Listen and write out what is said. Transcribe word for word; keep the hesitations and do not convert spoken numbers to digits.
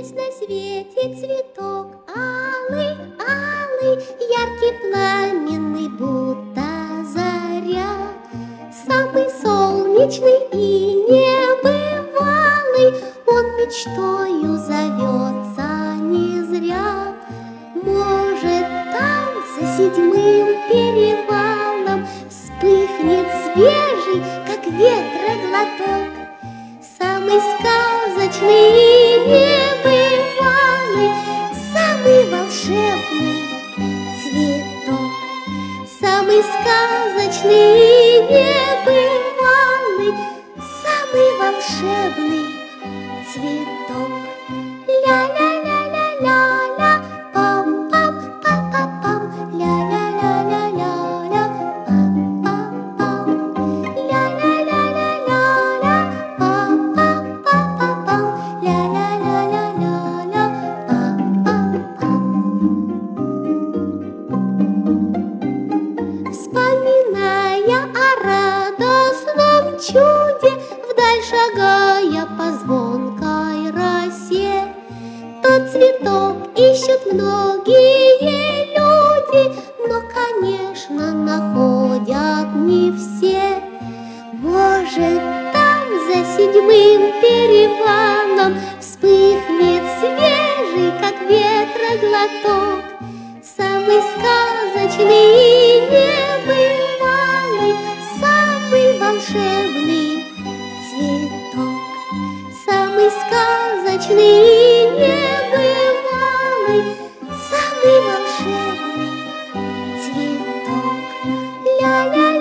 Есть на свете цветок алый, алый, яркий, пламенный, будто заря, самый солнечный и небывалый, он мечтою зовется не зря. Может, там за седьмым перевалом вспыхнет свежий, как ветра, глоток, самый сказочный и небывалый, самый волшебный цветок, самый сказочный и небывалый, самый волшебный цветок. Ля-ля-ля-ля-ля-ля, пам-пам-пам-пам-пам, ля-ля-ля-ля-ля-ля, пам-пам-пам, ля-ля-ля-ля-ля-ля, пам-пам-пам-пам-пам, ля-ля-ля-ля-ля-ля, пам-пам-пам. Вспоминая о радостном чуде, вдаль шагая по звонкой росе, тот цветок ищут многие люди, но, конечно, находят не все. Может, там за седьмым перевалом вспыхнет свежий, как ветра, глоток, самый сказочный и небывалый, самый волшебный цветок, самый сказочный и небывалый, самый волшебный цветок. Ля-ля-ля.